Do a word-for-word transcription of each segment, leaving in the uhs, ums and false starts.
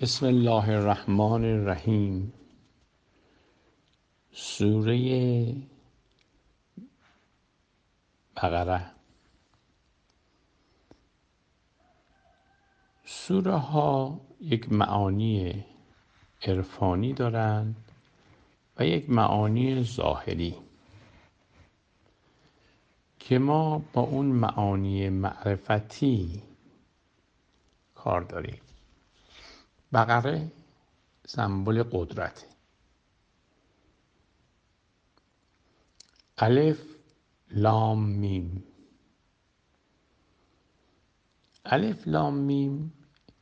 بسم الله الرحمن الرحیم. سوره بقره. سوره ها یک معانی عرفانی دارند و یک معانی ظاهری که ما با اون معانی معرفتی کار داریم. بقره سمبل قدرت. الف لام میم. الف لام میم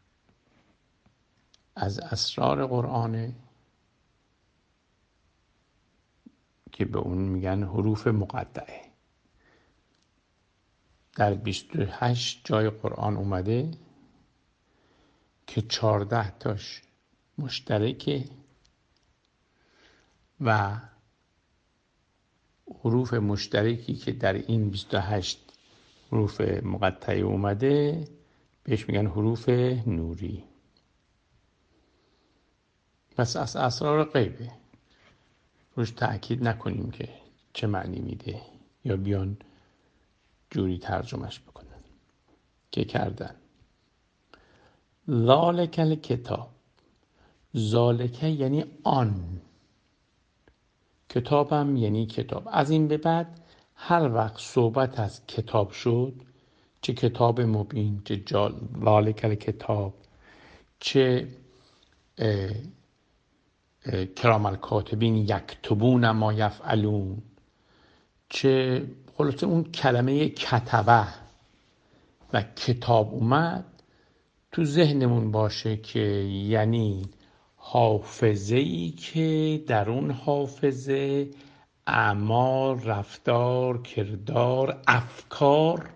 از اسرار قرآنه که به اون میگن حروف مقطعه. در بیست و هشت جای قرآن اومده که چهارده تاش مشترکه و حروف مشترکی که در این بیست و هشت حروف مقطعه اومده بهش میگن حروف نوری. پس از اسرار غیبه، روش تأکید نکنیم که چه معنی میده یا بیان جوری ترجمهش بکنن که کردن. ذالک الکتاب. ذالک یعنی آن، کتابم یعنی کتاب. از این به بعد هر وقت صحبت از کتاب شد، چه کتاب مبین، چه ذالک الکتاب، چه اه اه کرام الکاتبین یکتبون ما یفعلون، چه خلاصه اون کلمه کتبه و کتاب اومد، تو ذهنمون باشه که یعنی حافظه‌ای که در اون حافظه اعمال، رفتار، کردار، افکار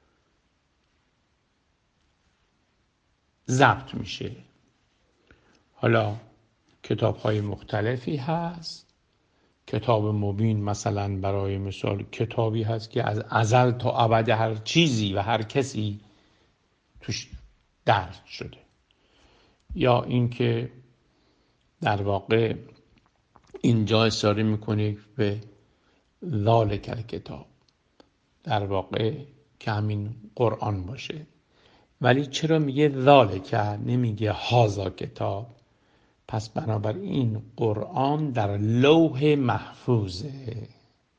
ضبط میشه. حالا کتاب‌های مختلفی هست. کتاب مبین مثلا برای مثال کتابی هست که از ازل تا ابد هر چیزی و هر کسی توش درج شده، یا اینکه در واقع اینجا اشاره میکنه به ذالک الکتاب، در واقع که همین قرآن باشه. ولی چرا میگه ذالک نمیگه هازا کتاب؟ پس بنابراین قرآن در لوح محفوظه.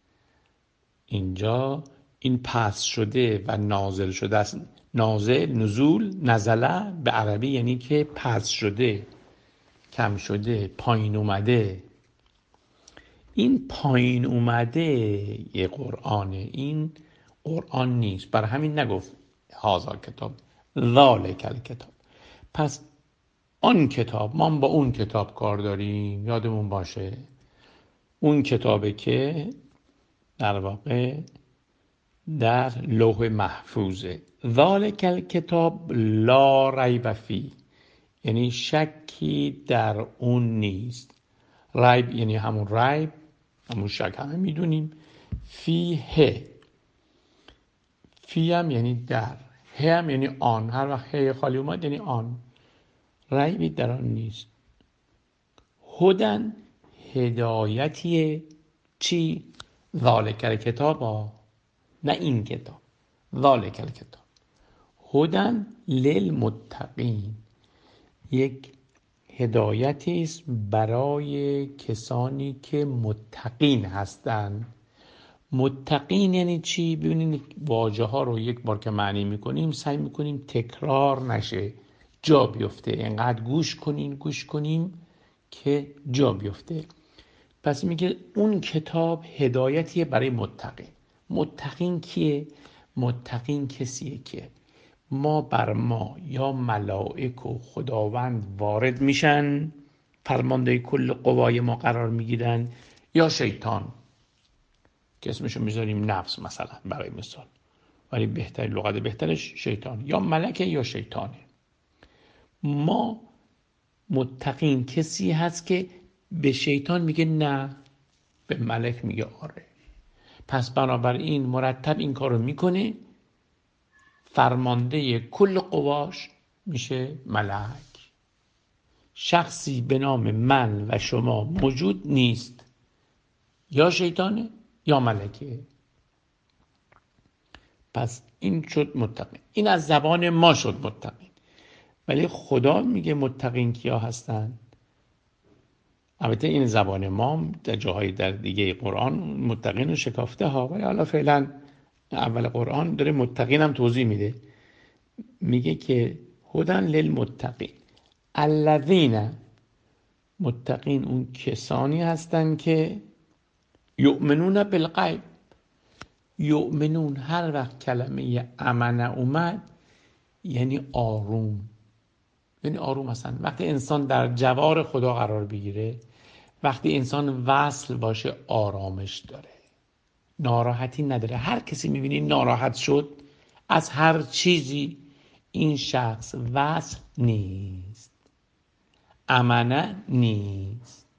اینجا این پس شده و نازل شده است. نازل، نزول، نزله به عربی یعنی که پس شده، کم شده، پایین اومده. این پایین اومده یه قرآنه، این قرآن نیست. برای همین نگفت هازا کتاب، ذالک الکتاب. پس آن کتاب، ما با اون کتاب کار داریم، یادمون باشه. اون کتابه که در واقع در لوح محفوظه. ذالک الکتاب لا ریب فیه، یعنی شکی در اون نیست. ریب یعنی همون ریب، همون شک، همه میدونیم. فیه، فی هم یعنی در، he هم یعنی آن. هر وقت he خالی اومد یعنی آن. ریبی در آن نیست. هدن هدایتیه. چی؟ ذالک الکتاب ها، نه این کتاب. ذالک الکتاب هدن للمتقین، یک هدایتی است برای کسانی که متقین هستند. متقین یعنی چی؟ ببینید واژه ها رو یک بار که معنی میکنیم سعی میکنیم تکرار نشه، جا بیفته. اینقدر گوش کنین گوش کنیم که جا بیفته. پس میگه اون کتاب هدایتیه برای متقین. متقین کیه؟ متقین کسیه که ما بر ما یا ملائک و خداوند وارد میشن، فرمانده کل قوای ما قرار میگیرن، یا شیطان که اسمشو میذاریم نفس مثلا برای مثال، ولی بهتر لغت بهترش شیطان، یا ملکه یا شیطانه. ما متقین کسی هست که به شیطان میگه نه، به ملک میگه آره. پس بنابراین مرتب این کارو میکنه، فرمانده کل قواش میشه ملک. شخصی به نام من و شما موجود نیست، یا شیطانه یا ملکه. پس این شد متقین، این از زبان ما شد متقین. ولی خدا میگه متقین کیا هستن؟ البته این زبان ما در جاهای در دیگه قرآن متقین رو شکافته ها، ولی حالا فعلا اول قرآن داره متقین هم توضیح میده. میگه که هدن للمتقین الذین، متقین اون کسانی هستن که یؤمنون بالغیب. یؤمنون هر وقت کلمه امن اومد یعنی آروم، یعنی آروم هستن. وقتی انسان در جوار خدا قرار بگیره، وقتی انسان وصل باشه، آرامش داره، ناراحتی نداره. هر کسی میبینی ناراحت شد از هر چیزی، این شخص وصل نیست، امنه نیست.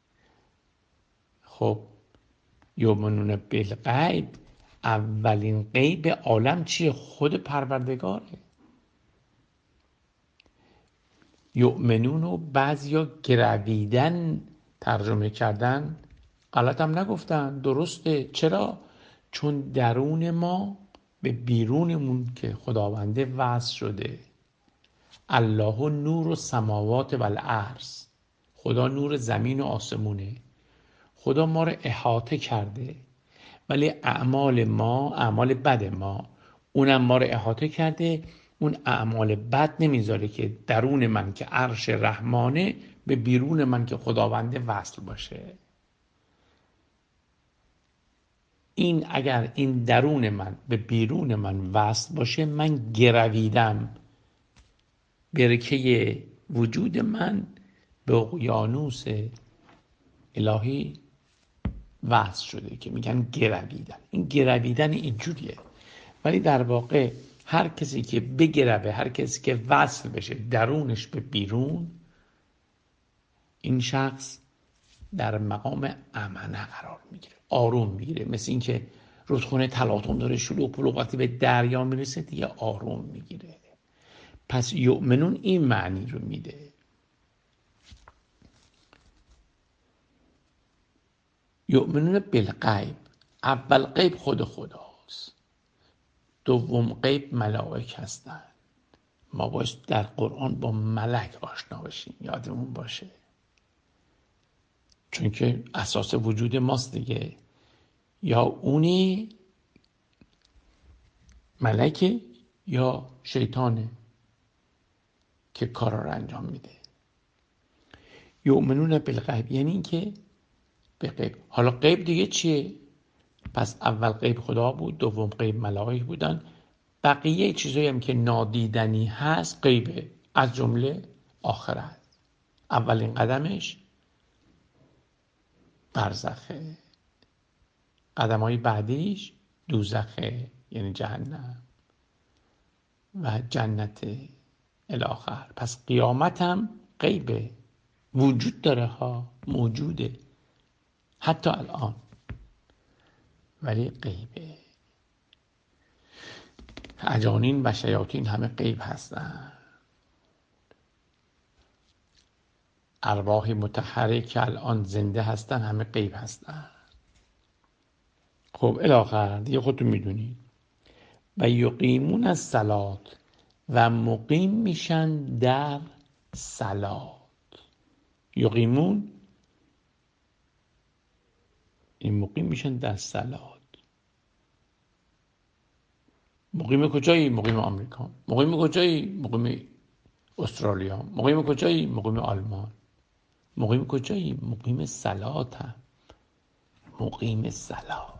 خب یؤمنون بالغیب، اولین غیب عالم چیه؟ خود پروردگاره. یؤمنون رو بعضیا گرویدن ترجمه کردن، غلط هم نگفتن، درسته. چرا؟ چون درون ما به بیرونمون که خداونده وصل شده. الله نور السماوات و الارض، خدا نور زمین و آسمونه. خدا ما رو احاطه کرده، ولی اعمال ما، اعمال بد ما، اونم ما رو احاطه کرده. اون اعمال بد نمیذاره که درون من که عرش رحمانه به بیرون من که خداونده وصل باشه. این اگر این درون من به بیرون من وصل باشه، من گرویدم، برکه وجود من به اقیانوس الهی وصل شده که میگن گرویدن. این گرویدن اینجوریه، ولی در واقع هر کسی که بگروه، هر کسی که وصل بشه درونش به بیرون، این شخص در مقام امنه قرار میگیره، آروم میگیره. مثل این که رودخونه تلاطم داره، شلوغ پلوغ، وقتی به دریا میرسه دیگه آروم میگیره. پس یؤمنون این معنی رو میده. یؤمنون بالغیب، اول غیب خود خداست، دوم غیب ملائک هستن. ما باید در قرآن با ملک آشنا بشیم، یادمون باشه، چون که اساس وجود ماست دیگه. یا اونی ملکه یا شیطانه که کارا رو انجام میده. یؤمنون بالغیب یعنی این که به غیب. حالا غیب دیگه چیه؟ پس اول غیب خدا بود، دوم غیب ملائک بودن، بقیه چیزایی هم که نادیدنی هست غیبه، از جمله آخرت. اولین قدمش برزخه، قدمهای بعدیش دوزخه یعنی جهنم و جنت الاخر. پس قیامت هم غیبه، وجود داره ها، موجوده حتی الان، ولی غیبه. اجانین و شیاطین همه غیب هستن. ارواح مطهره که الان زنده هستن همه غیب هستن. خب الاخر دیگه خودتون میدونید. و یقیمون الصلات، و مقیم میشن در صلات. یقیمون این مقیم میشن در صلات. مقیم کجایی؟ مقیم آمریکا. مقیم کجایی؟ مقیم استرالیا. مقیم کجایی؟ مقیم آلمان. مقیم کجایی؟ مقیم صلات هم. مقیم صلات.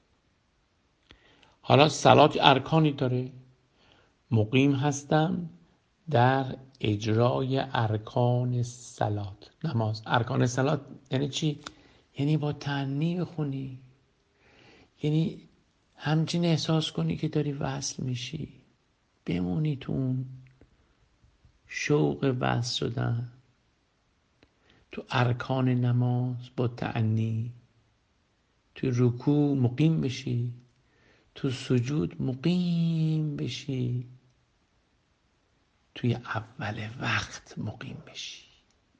حالا صلات ارکانی داره. مقیم هستم در اجرای ارکان صلات، نماز. ارکان صلات یعنی چی؟ یعنی با تأنی بخونی، یعنی همچین احساس کنی که داری وصل میشی، بمونی تو اون شوق وصل شدن، تو ارکان نماز با تأنی. تو رکوع مقیم بشی، تو سجود مقیم بشی، توی اول وقت مقیم بشی.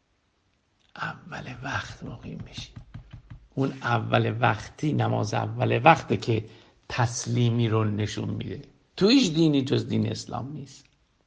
اول وقت مقیم بشی. اون اول وقتی نماز اول وقته که تسلیمی رو نشون میده. تو هیچ دینی جز دین اسلام نیست.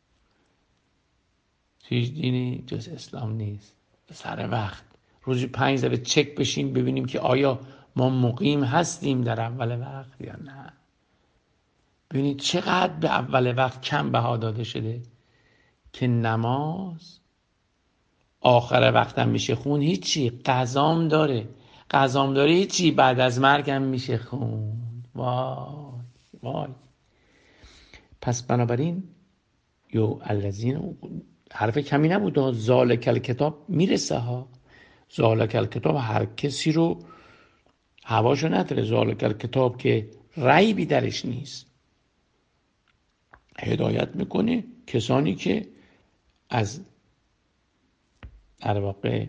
تو هیچ دینی جز اسلام نیست. سر وقت روزی پنج ذره چک بشیم ببینیم که آیا ما مقیم هستیم در اول وقت یا نه. ببینید چقدر به اول وقت کم بها داده شده که نماز آخر وقتم میشه خون، هیچی. قضام داره قضام داره هیچی، بعد از مرگم میشه خون. وای وای. پس بنابراین یو الذین، حرف کمی نبود. ذالک الکتاب میرسه ها. ذالک الکتاب هر کسی رو هواشو نداره. ذالک الکتاب که ریبی درش نیست، هدایت میکنه کسانی که از در واقع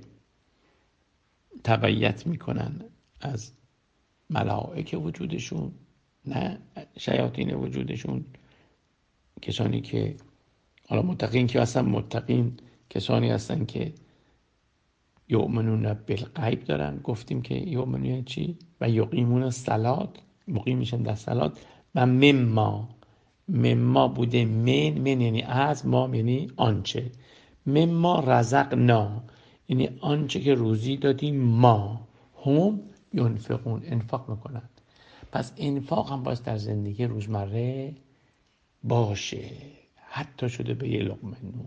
تبعیت میکنن از ملائکه وجودشون، نه شیاطین وجودشون. کسانی که حالا متقین که هستن، متقین کسانی هستن که یؤمنون بالغیب دارن. گفتیم که یؤمنون یعنی چی؟ و یقیمون الصلاة، مقیم میشن در صلات. و مما، مما بوده من، من یعنی از، ما یعنی آنچه. مما رزقنا یعنی آنچه که روزی دادیم ما. هم ینفقون، انفاق میکنن. پس انفاق هم باید در زندگی روزمره باشه. حتی شده به یه لقمه نون،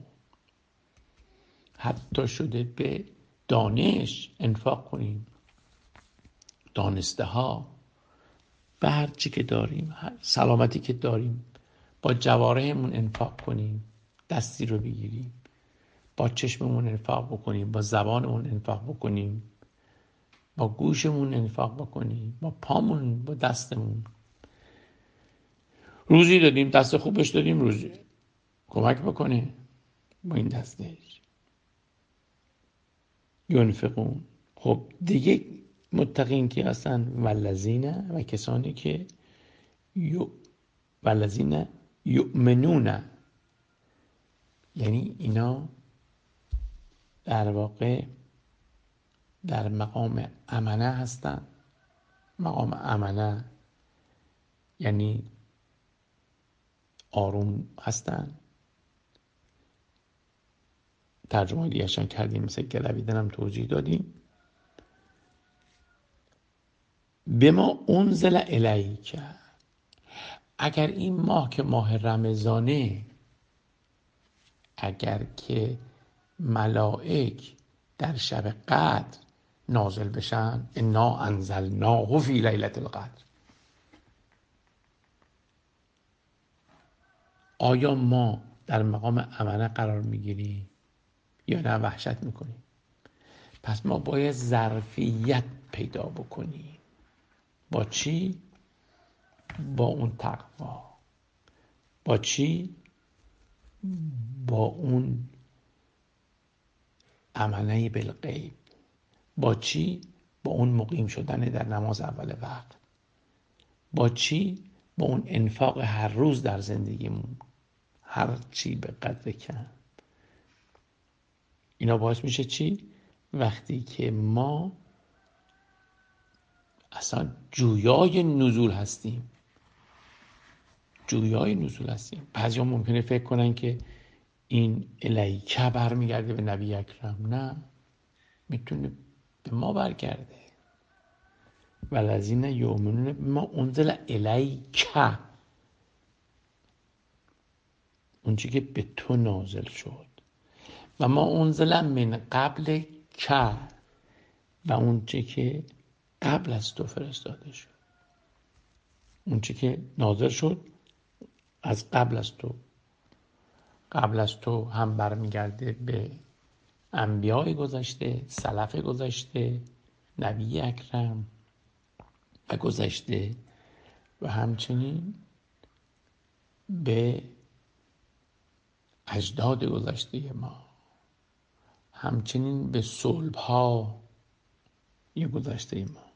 حتی شده به دانش انفاق کنیم. دانسته ها به هر چی که داریم، سلامتی که داریم، با جوارحمون انفاق کنیم. دستی رو بگیریم، با چشممون انفاق بکنیم، با زبانمون انفاق بکنیم، با گوشمون انفاق بکنیم، با پامون، با دستمون. روزی دادیم، دست خوبش دادیم، روزی کمک بکنه با این دستش. ینفقون. خب دیگه متقین که هستن والذین، و کسانی که یو والذین یؤمنون، یعنی اینا در واقع در مقام امنه هستن. مقام امنه یعنی آروم هستن. ترجمه دیگرشان کردیم، مثل گلویدن هم توضیح دادیم. به ما انزل الیک، اگر این ماه که ماه رمضانه، اگر که ملائک در شب قدر نازل بشن، انا انزلناه فی لیلة القدر، آیا ما در مقام امنه قرار میگیریم یا نه وحشت میکنیم؟ پس ما باید ظرفیت پیدا بکنیم. با چی؟ با اون تقوا. با چی؟ با اون امنه بالغیب. با چی؟ با اون مقیم شدن در نماز اول وقت. با چی؟ با اون انفاق هر روز در زندگیمون، هر چی به قدر کم. اینا باعث میشه چی؟ وقتی که ما اصلا جویای نزول هستیم، جویای نزول هستیم. بعضیا ممکنه فکر کنن که این الیکه برمیگرده به نبی اکرم. نه، میتونه به ما برگرده. والذین یؤمنون بما انزل الیک، اون چی که به تو نازل شد. و ما انزل من قبل که، و اون چی که قبل از تو فرستاده شد. اون چی که نازل شد از قبل از تو. قبل از تو هم برمیگرده به انبیاء گذشته، سلف گذشته، نبی اکرم و گذشته، و همچنین به اجداد گذشته ما، همچنین به صلب ها یه گذشته ما.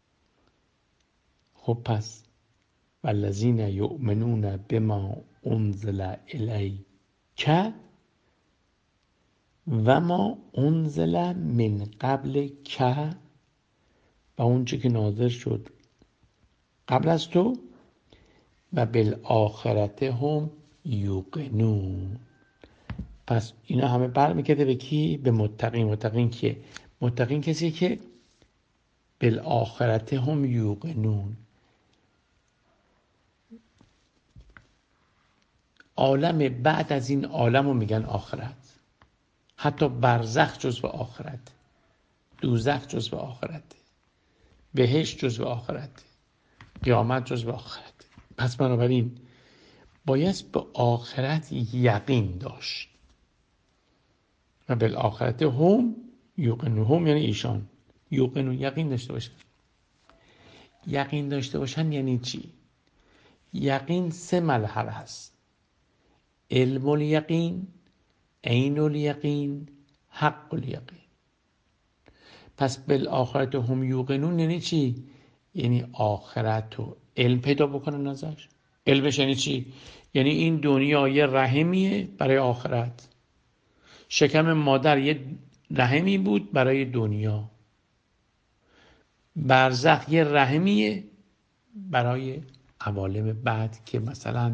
خب پس والذین یؤمنون بما انزل الیک و ما انزل من قبل که، و اون چی که نازل شد قبل از تو، و بالآخرت هم یوقنون. پس اینا همه برمیگرده به کی؟ به متقین. متقین که متقین کسی که بالآخرت هم یوقنون، عالم بعد از این عالم رو میگن آخرت. حتی برزخ جزو آخرت، دوزخ جزو آخرت، بهشت جزو آخرت، قیامت جزو آخرت. پس بنابراین باید به آخرت یقین داشت. و بالآخرت هم یوقنون، هم یعنی ایشان، یوقنون یقین داشته باشن. یقین داشته باشن یعنی چی؟ یقین سه مرحله هست: علم الیقین، عین الیقین، حق الیقین. پس بالآخرت هم یوقنون یعنی چی؟ یعنی آخرت رو علم پیدا بکنن ازش. علمش یعنی چی؟ یعنی این دنیا یه رحمیه برای آخرت. شکم مادر یه رحمی بود برای دنیا. برزخ یه رحمیه برای عوالم بعد که مثلا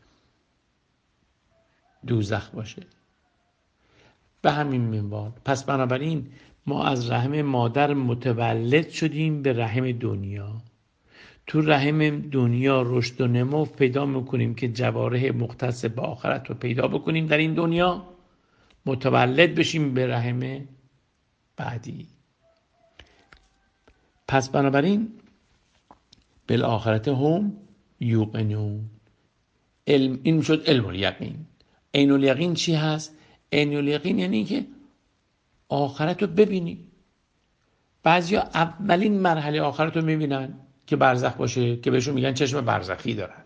دوزخ باشه. به همین منوال پس بنابراین ما از رحم مادر متولد شدیم به رحم دنیا. تو رحم دنیا رشد و نمو پیدا میکنیم که جوارح مختص به آخرت رو پیدا بکنیم در این دنیا، متولد بشیم به رحم بعدی. پس بنابراین بالآخرت هم یوقنون. علم این شد علم الیقین. عین الیقین چی هست؟ عین الیقین یعنی که آخرت رو ببینی. بعضیا اولین مرحله آخرت رو میبینن که برزخ باشه، که بهشون میگن چشم برزخی دارن.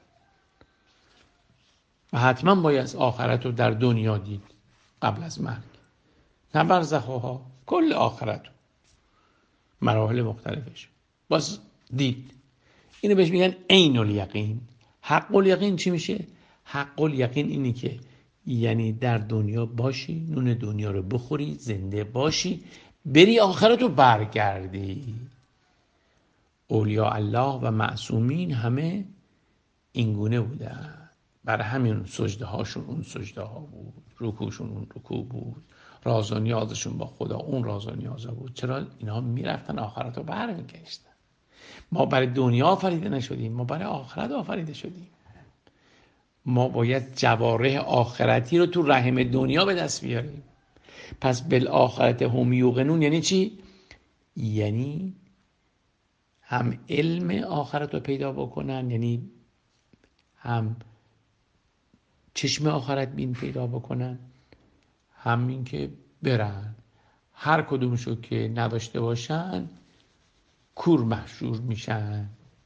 و حتما باید آخرت رو در دنیا دید قبل از مرگ، نه برزخ ها، کل آخرت رو مراحل مختلفش باز دید. اینو بهش میگن عین الیقین. حق الیقین چی میشه؟ حق الیقین اینی که یعنی در دنیا باشی، نون دنیا رو بخوری، زنده باشی، بری آخرت رو برگردی. اولیاء الله و معصومین همه اینگونه بودن. برای همین سجده هاشون اون سجده ها بود، رکوعشون اون رکوع بود، راز و نیازشون با خدا اون راز و نیاز بود. چرا؟ اینا میرفتن آخرت رو برمیگشتن. ما برای دنیا آفریده نشدیم، ما برای آخرت آفریده شدیم. ما باید جوارح آخرتی رو تو رحم دنیا به دست بیاریم. پس بالآخرت هم یوقنون یعنی چی؟ یعنی هم علم آخرت رو پیدا بکنن، یعنی هم چشم آخرت بین پیدا بکنن، همین که برن. هر کدومشو که نداشته باشن کور محشور میشن.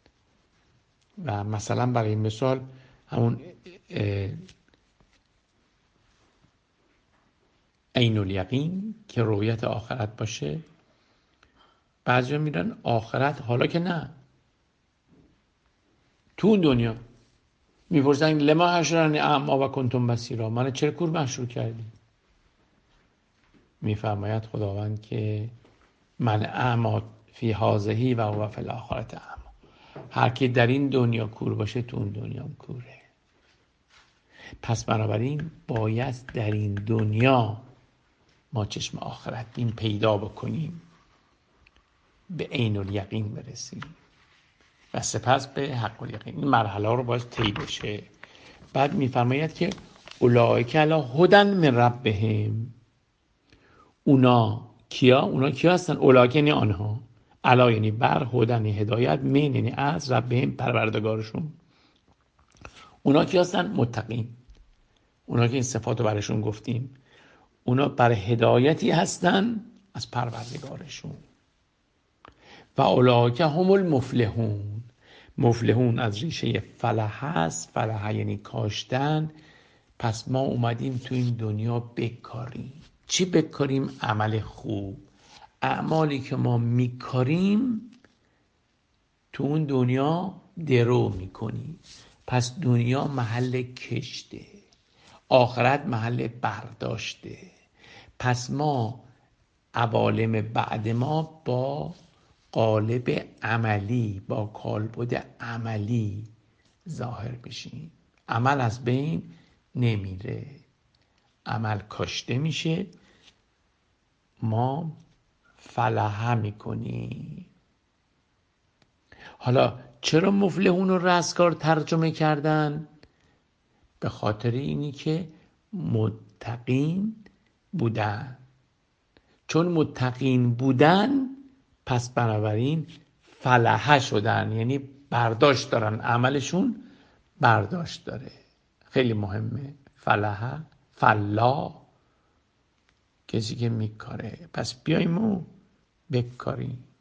و مثلا برای مثال همون عین الیقین که رؤیت آخرت باشه، بعضیا میرن آخرت، حالا که نه، تو اون دنیا میپرسن لما حشرنی اعمی و کنتم بصیرا، من چرا کور محشور کردی؟ میفرماید خداوند که من اعمی فی هذه و هو فی الاخرة اعمی. هر کی در این دنیا کور باشه تو اون دنیا هم کوره. پس بنابراین باید در این دنیا ما چشم آخرت بین پیدا بکنیم، به عین الیقین برسیم و سپس به حق الیقین. این مرحله رو باید طی بشه. بعد میفرماید که اولئک علی هدی من ربهم. اونا کیا؟ اونا کیا هستن؟ اولئک یعنی آنها، علی یعنی بر، هدی یعنی هدایت، من یعنی از، ربهم پروردگارشون. اونا کیا هستن؟ متقین. اونا که این صفات رو برشون گفتیم، اونا بر هدایتی هستن از پروردگارشون. و اولئک هم المفلحون. مفلحون از ریشه فلح هست. فلح یعنی کاشتن. پس ما اومدیم تو این دنیا بکاریم. چی بکاریم؟ عمل خوب. اعمالی که ما میکاریم تو اون دنیا درو میکنیم. پس دنیا محل کشته، آخرت محل برداشته. پس ما عوالم بعد ما با قالب عملی، با کالبد عملی ظاهر بشیم. عمل از بین نمیره، عمل کاشته میشه، ما فلحه میکنیم. حالا چرا مفلحون و رستگار ترجمه کردن؟ به خاطر اینی که متقین بودن. چون متقین بودن پس بنابراین فلحه شدن، یعنی برداشت دارن، عملشون برداشت داره. خیلی مهمه. فلحه، فلا، کسی که میکاره. پس بیاییم و بکاریم.